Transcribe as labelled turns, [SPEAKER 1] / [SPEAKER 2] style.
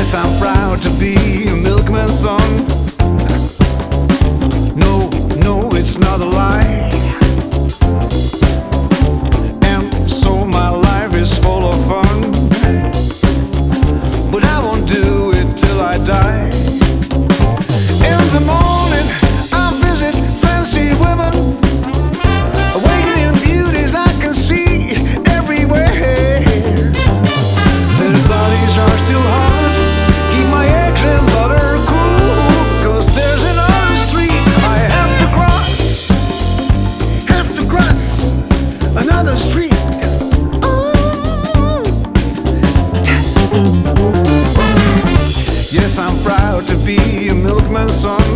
[SPEAKER 1] Yes, I'm proud to be a milkman's son. No, no, it's not a lie. And so my life is full of fun, but I won't do it till I die. In the morning I visit fancy women, awakening beauties I can see everywhere. Their bodies are still hot, keep my eggs and butter cool, 'cause there's another street I have to cross, another street. Yes, I'm proud to be a milkman's son.